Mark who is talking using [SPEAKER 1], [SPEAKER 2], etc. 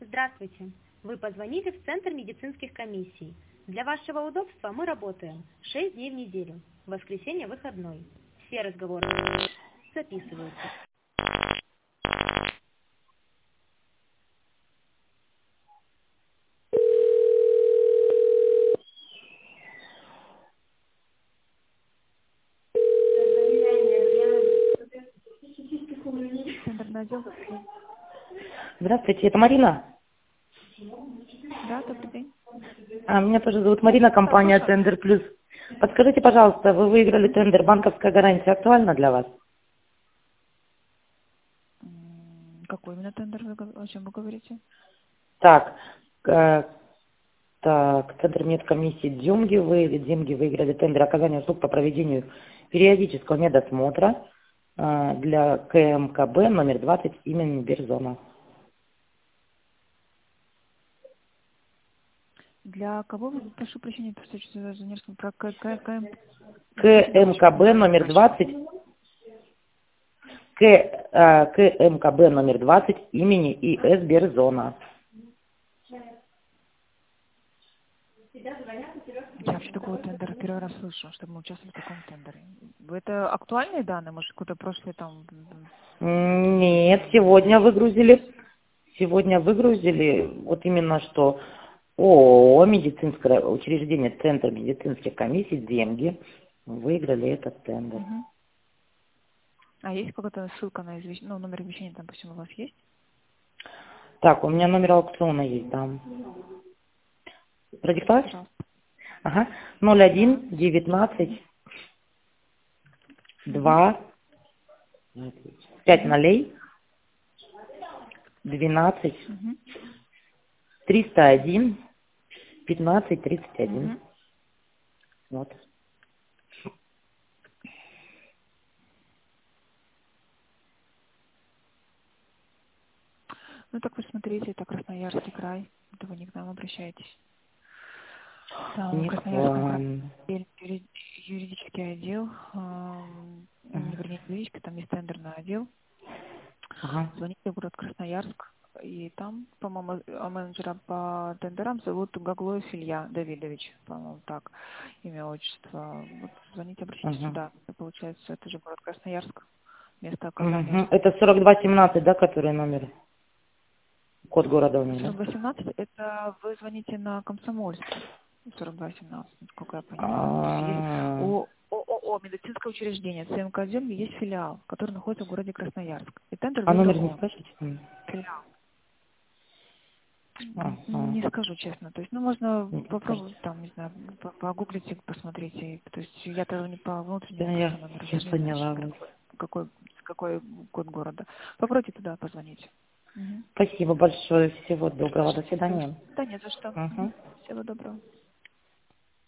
[SPEAKER 1] Здравствуйте. Вы позвонили в Центр медицинских комиссий. Для вашего удобства мы работаем 6 дней в неделю. Воскресенье выходной. Все разговоры записываются.
[SPEAKER 2] Центральный отдел.
[SPEAKER 3] Здравствуйте, это Марина.
[SPEAKER 2] Да, добрый день.
[SPEAKER 3] Меня тоже зовут Марина, компания
[SPEAKER 2] Слушаю.
[SPEAKER 3] Тендер Плюс. Подскажите, пожалуйста, вы выиграли тендер, банковская гарантия актуальна для вас?
[SPEAKER 2] Какой именно тендер, о чем вы говорите?
[SPEAKER 3] Так, Центр медкомиссии Дзюмги, вы деньги выиграли тендер оказания услуг по проведению периодического медосмотра для КМКБ номер 20 имени Берзона.
[SPEAKER 2] Для кого вы, прошу прощения, просто что-то за несколько про КМ.
[SPEAKER 3] КМКБ номер 20, КМКБ номер 20 имени ИС Берзона.
[SPEAKER 2] Я вообще такого тендера первый раз слышу, чтобы мы участвовали в таком тендере. Это актуальные данные, может, какое-то прошлое там?
[SPEAKER 3] Нет, сегодня выгрузили. Сегодня выгрузили вот именно что ООО медицинское учреждение Центр медицинских комиссий деньги выиграли этот тендер.
[SPEAKER 2] Мгм. А есть какая-то ссылка на номер извещения, там, допустим, у вас есть?
[SPEAKER 3] Так, у меня номер аукциона есть, да. Продиктовать?
[SPEAKER 2] Пожалуйста.
[SPEAKER 3] Ага.
[SPEAKER 2] Да.
[SPEAKER 3] 01 19
[SPEAKER 2] Мгм.
[SPEAKER 3] 2 5
[SPEAKER 2] Мгм.
[SPEAKER 3] нолей 12
[SPEAKER 2] Мгм.
[SPEAKER 3] 301 15 31.
[SPEAKER 2] Мгм.
[SPEAKER 3] Вот.
[SPEAKER 2] Ну, так вы смотрите, это Красноярский край. Это вы не к нам обращаетесь. Там в
[SPEAKER 3] Не к
[SPEAKER 2] Красноярском крае
[SPEAKER 3] вам.
[SPEAKER 2] юридический отдел, вернее, не юридический, там есть тендерный отдел.
[SPEAKER 3] Ага.
[SPEAKER 2] Звоните в город Красноярск, и там, по-моему, менеджера по тендерам зовут Гаглоев Илья Давидович, по-моему, так, имя, отчество. Вот звоните, обращайтесь
[SPEAKER 3] Ага.
[SPEAKER 2] сюда. Это, получается, это же город Красноярск, место оказания
[SPEAKER 3] Угу.
[SPEAKER 2] услуг.
[SPEAKER 3] Это 4217, да, который номер? Код города у меня, да?
[SPEAKER 2] 4217, это вы звоните на Комсомольский. 4217, насколько я понимаю. То есть есть
[SPEAKER 3] А,
[SPEAKER 2] ООО медицинское учреждение ЦМК «Земли», есть филиал, который находится в городе Красноярск. И тендер
[SPEAKER 3] а номер
[SPEAKER 2] выиграл
[SPEAKER 3] не
[SPEAKER 2] он,
[SPEAKER 3] скажете?
[SPEAKER 2] филиал.
[SPEAKER 3] Ага.
[SPEAKER 2] Не скажу честно. То есть, ну, можно
[SPEAKER 3] Не подскажете.
[SPEAKER 2] попробовать, там, не знаю, погуглить и посмотреть. То есть я-то не по
[SPEAKER 3] Да,
[SPEAKER 2] внутреннему просто номеру
[SPEAKER 3] я
[SPEAKER 2] не знаю,
[SPEAKER 3] поняла вас.
[SPEAKER 2] какой код города. Попробуйте туда позвонить. Мгм.
[SPEAKER 3] Спасибо большое. Всего доброго. До
[SPEAKER 2] Все.
[SPEAKER 3] свидания.
[SPEAKER 2] Да нет, за что.
[SPEAKER 3] Угу.
[SPEAKER 2] Мгм. Всего доброго.